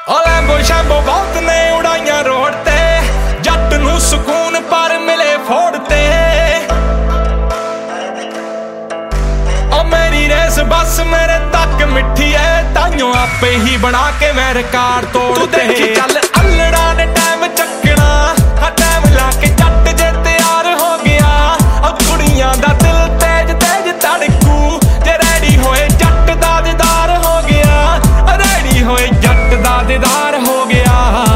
ਲੈਂਬੋ ਸ਼ੈਂਬੋ ਬਹੁਤ ਨੇ ਉਡਾਈਆਂ ਰੋਡ ਤੇ, ਜੱਟ ਨੂੰ ਸਕੂਨ ਪਰ ਮਿਲੇ ਫੋੜ ਤੇ। ਓ ਮੇਰੀ ਰੇਸ ਬਸ ਮੇਰੇ ਤੱਕ ਮਿੱਠੀ ਐ, ਤਾਈਓ ਆਪੇ ਹੀ ਬਣਾ ਕੇ ਮੈਂ ਰਿਕਾਰਡ ਤੋੜ ਤੇ। ਤੂੰ ਦੇਖੀ ਚੱਲ ਅਲੜਾ ਨੇ ਟਾਈਮ ਚੱਕਣਾ, ਹਾਂ ਟਾਈਮ ਲਾ ਕੇ ਜੱਟ ਜੇ ਤਿਆਰ ਹੋ ਗਿਆ। ਓ ਕੁੜੀਆਂ ਦਾ ਦਿਲ ਤੇਜ ਤੇਜ ਧੜਕੂ, ਜੇ ਰੈਡੀ ਹੋਏ ਜੱਟ ਦਾ ਦੀਦਾਰ ਹੋ ਗਿਆ। ਰੈਡੀ ਹੋਏ ਜੱਟ ਦਾ ਦੀਦਾਰ ਹੋ ਗਿਆ।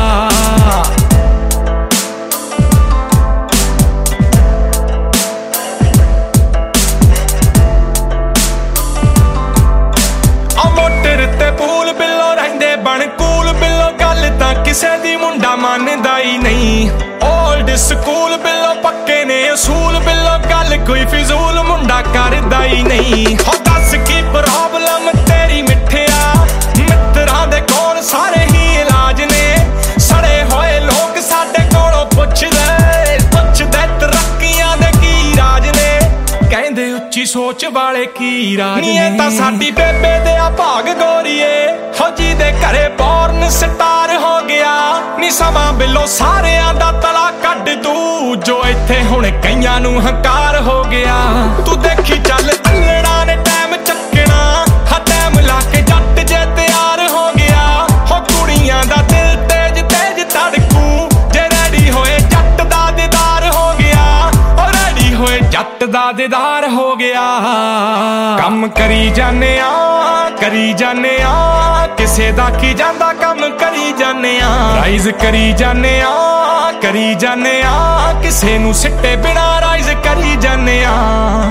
ਮੋਟਰ ਤੇ ਪੂਲ ਬਿੱਲੋ ਰਹਿੰਦੇ ਬਣ ਕੂਲ ਬਿੱਲੋ, ਗੱਲ ਤਾਂ ਕਿਸੇ ਦੀ ਮੁੰਡਾ ਮੰਨਦਾ ਹੀ ਨਹੀਂ। ਓਲਡ ਸਕੂਲ ਬਿੱਲੋ ਪੱਕੇ ਨੇ ਅਸੂਲ ਬਿੱਲੋ, ਗੱਲ ਕੋਈ ਫਿਜ਼ੂਲ ਮੁੰਡਾ ਕਰਦਾ ਹੀ ਨਹੀਂ। ਹੋ ਦੱਸ ਕੀ ਪ੍ਰੋਬਲਮ ਤੇਰੀ ਮਿੱਠਿਆ, ਮਿੱਤਰਾਂ ਦੇ ਕੋਲ ਸਾਰੇ ਹੀ ਇਲਾਜ ਨੇ। ਸੜੇ ਹੋਏ ਲੋਕ ਸਾਡੇ ਕੋਲੋਂ ਪੁੱਛਦੇ ਤਰੱਕੀਆਂ ਦੇ ਕੀ ਰਾਜ ਨੇ, ਕਹਿੰਦੇ ਉੱਚੀ ਸੋਚ ਵਾਲੇ ਕੀ ਰਾਜ ਨੇ। ਇਹ ਤਾਂ ਸਾਡੀ ਬੇਬੇ ਦੇ ਆ ਭਾਗ ਗੋਰੀਏ, ਹੋ ਜੀ ਦੇ ਘਰੇ ਬੌਰਨ ਸਟਾਰ ਹੋ ਗਿਆ। ਨੀ ਸਮਾਂ ਬਿੱਲੋ ਸਾਰਿਆਂ ਦਾ ਤਲਾ ਕੱਢ ਦੂ, ਜੋ ਇੱਥੇ ਹੁਣ ਕਈਆਂ ਨੂੰ ਹੰਕਾਰ ਹੋ ਗਿਆ। ਤੂੰ ਦੇਖੀ ਚੱਲ ਅਲੜਾ ਨੇ ਟਾਈਮ ਚੱਕਣਾ, ਹਾਂ ਟਾਈਮ ਲਾ ਕੇ ਜੱਟ ਜੇ ਤਿਆਰ ਹੋ ਗਿਆ। ਹੋ ਕੁੜੀਆਂ ਦਾ ਦਿਲ ਤੇਜ ਤੇਜ ਧੜਕੂ, ਜੇ ਰੈਡੀ ਹੋਏ ਜੱਟ ਦਾ ਦੀਦਾਰ ਹੋ ਗਿਆ। ਹੋ ਰੈਡੀ ਹੋਏ ਜੱਟ ਦਾ ਦੀਦਾਰ ਹੋ ਗਿਆ। ਕੰਮ ਕਰੀ ਜਾਨੇ ਆ ਕਰੀ ਜਾਨੇ ਆ, ਕਿਸੇ ਦਾ ਕੀ ਜਾਂਦਾ ਕੰਮ ਕਰੀ ਜਾਨੇ ਆ। ਰਾਈਜ਼ ਕਰੀ ਜਾਨੇ ਆ ਕਰੀ ਜਾਨੇ ਆ, ਕਿਸੇ ਨੂੰ ਸਿੱਟੇ ਬਿਨਾ ਰਾਈਜ਼ ਕਰੀ ਜਾਨੇ ਆ।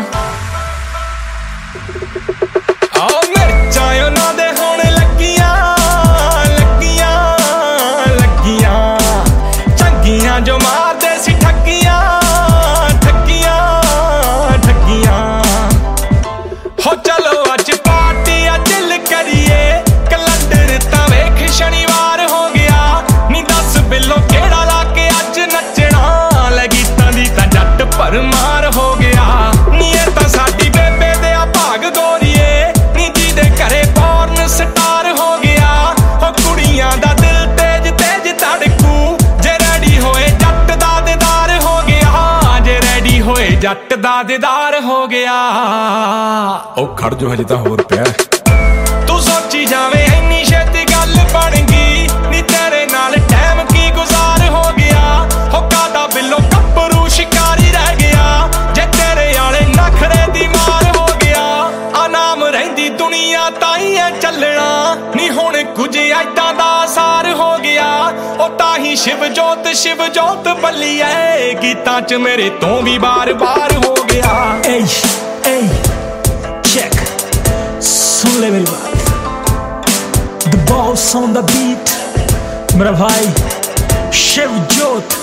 ਆਓ ਮਿਰਚਾਂ ਉਹਨਾਂ ਦੇ ਹੁਣ ਲੱਗੀਆਂ ਲੱਗੀਆਂ ਲੱਗੀਆਂ, ਚੰਗੀਆਂ ਜੋ ਮਾਰਦੇ ਸੀ ਠੱਗੀਆਂ ਠੱਗੀਆਂ ਠੱਗੀਆਂ। ਹੋ ਚਲੋ ਅੱਜ ਪਾਰਟੀ ਆ ਦਿਲ ਕਰੀਏ, ਕੈਲੰਡਰ ਤਾਂ ਵੇਖ ਸ਼ਨੀਵਾਰ ਹੋ ਗਿਆ। ਨੀ ਦੱਸ ਬਿੱਲੋ ਕਿਹੜਾ ਲਾ ਕੇ ਅੱਜ ਨੱਚਣਾ, ਲੈ ਗੀਤਾਂ ਦੀ ਤਾਂ ਜੱਟ ਭਰਮਾਰ ਹੋ ਗਿਆ। ਨੀ ਇਹ ਤਾਂ ਸਾਡੀ ਬੇਬੇ ਦੇ ਆ ਭਾਗ ਗੋਰੀਏ, ਨੀ ਜਿਹਦੇ ਘਰੇ ਬੌਰਨ ਸਟਾਰ ਹੋ ਗਿਆ। ਹੋ ਕੁੜੀਆਂ ਦਾ ਦਿਲ ਤੇਜ ਤੇਜ ਧੜਕੂ, ਜੇ ਰੈਡੀ ਹੋਏ ਜੱਟ ਦਾ ਦੀਦਾਰ ਹੋ ਗਿਆ। ਜੇ ਰੈਡੀ ਹੋਏ ਜੱਟ ਦਾ ਦੀਦਾਰ ਹੋ ਗਿਆ। ਉਹ ਖੜ ਜੋ ਹਜੇ ਤਾਂ ਹੋਰ ਪਿਆ। ਤੂੰ ਸੋਚੀ ਜਾਵੇਂ ਇੰਨੀ ਛੇਤੀ ਗੱਲ ਬਣ ਗਈ, ਨੀ ਤੇਰੇ ਨਾਲ ਟਾਈਮ ਕੀ ਗੁਜ਼ਾਰ ਹੋ ਗਿਆ। ਹੋ ਕਾਦਾ ਬਿੱਲੋ ਗੱਭਰੂ ਸ਼ਿਕਾਰੀ ਰਹਿ ਗਿਆ, ਜੇ ਤੇਰੇ ਆਲੇ ਨਖਰੇ ਦੀ ਮਾਰ ਹੋ ਗਿਆ। ਆ ਨਾਮ ਰਹਿੰਦੀ ਦੁਨੀਆ ਤਾਂ ਹੀ ਐ ਚੱਲਣਾ, ਨੀ ਹੁਣ ਕੁਝ ਐਦਾਂ ਦਾ ਅਸਾਰ ਹੋ ਗਿਆ। ਉਹ ਤਾਂ ਹੀ ਸ਼ਿਵ ਜੋਤ ਬੱਲੀ ਐ, ਗੀਤਾਂ ਚ ਮੇਰੇ ਤੋਂ ਵੀ ਬਾਰ-ਬਾਰ ਹੋ ਗਿਆ। ey, ey, check, सुन ले मेरी बात। The boss on the beat, मेरा भाई शिव जोत।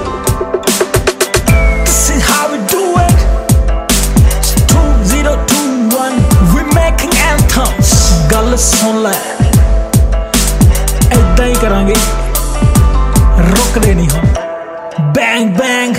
This is how we do it. It's 2021, we making anthems. ਗੱਲ ਸੁਣ ਲੈ, ਏਦਾਂ ਹੀ ਕਰਾਂਗੇ, ਰੁਕਦੇ ਨਹੀਂ ਹੁਣ। Bang bang,